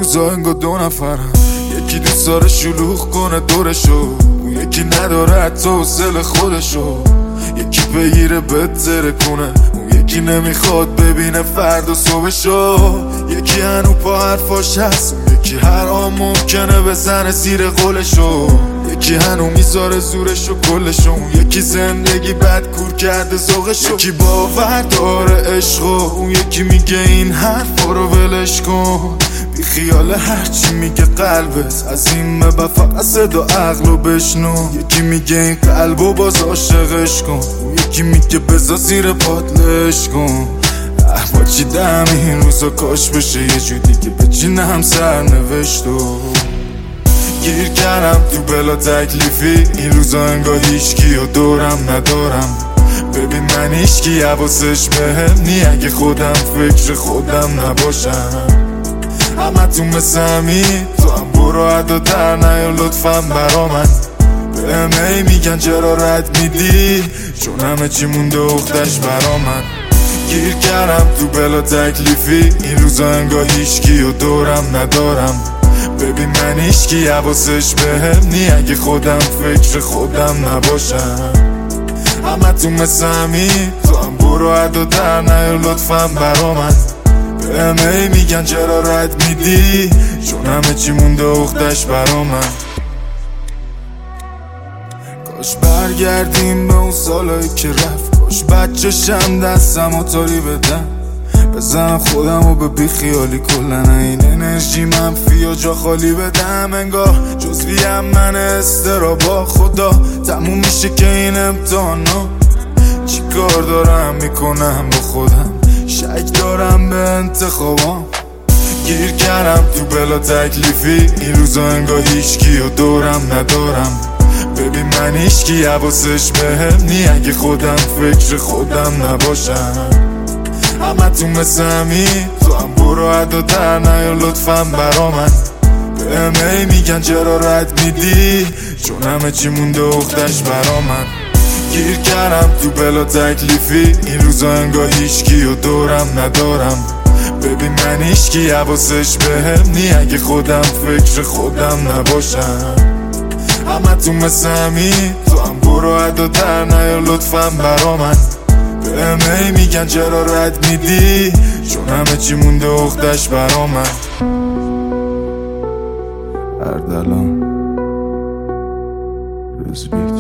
روزا انگار دو نفرم، یکی دوست داره شلوغ کنه دورشو، اون یکی نداره حتی حوصله خودشو، یکی بگیره بتره کنه، اون یکی نمیخواد ببینه فردا صبحشو، یکی هنو پا حرفاش هست، اون یکی هر آن ممکنه بزنه زیر قولشو، یکی هنو میذاره زورشو کلشو، اون یکی زندگی بد کور کرده ذوقشو، یکی باور داره عشقو، اون یکی میگه این حرفا رو ولش کن، بی خیال هرچی میگه قلبت، از این به فقط صدا عقلو بشنو، یکی میگه این قلبو باز عاشقش کن، اون یکی میگه بذار زیر پاتلش کن، با چی دم این روزا کاش بشه یه جو دیگه بچینم سرنوشتو، گیر کردم تو بلا تکلیفی، این روزا انگار هیچکی و دورم ندارم، ببین من هیچکی حواسش بهم نی، اگه خودم فکر خودم نباشم، همه تو مثل همین، تو هم برو عدا در نیا لطفا برا من، بهم ای میگن چرا رد میدی، چون همه چی مونده اختش برا من، گیر کردم تو بلا تکلیفی، این روزا انگار هیچکی و دورم ندارم، ببین من هیچکی حواسش بهم نی، اگه خودم فکر خودم نباشم، همه تو مثل همین، تو هم برو عدا در نیا لطفا برا من، بهم ای میگن چرا رد میدی، چون همه چی مونده اختش برا من، کاش برگردیم به اون سالایی که رفت، کاش بچه‌شم دستم و تاری بدم، بزنم خودم و به بیخیالی کلن این انرژی منفی و جا خالی بدم، انگار جزویم من استرابا، خدا تموم میشه که این امتحانا، چی کار دارم میکنم با خودم، شک دارم به انتخابام، گیر کردم تو بلا تکلیفی، این روزا انگار هیچکی و دورم ندارم، ببین من هیچکی حواسش بهم نی، اگه خودم فکر خودم نباشم، همه تو مثل همین، تو هم برو عدا در نیا لطفا برا من، بهم ای میگن چرا رد میدی، چون همه چی مونده اختش برا من، گیر کردم تو بلا تکلیفی، این روزا انگار هیچکی و دورم ندارم، ببین من هیچکی حواسش بهم نی، اگه خودم فکر خودم نباشم، همه تو مثل همین، تو هم برو عدا در نیا لطفا برا من، بهم ای میگن چرا رد میدی، چون همه چی مونده اختش برا من، اردلان روزبیت.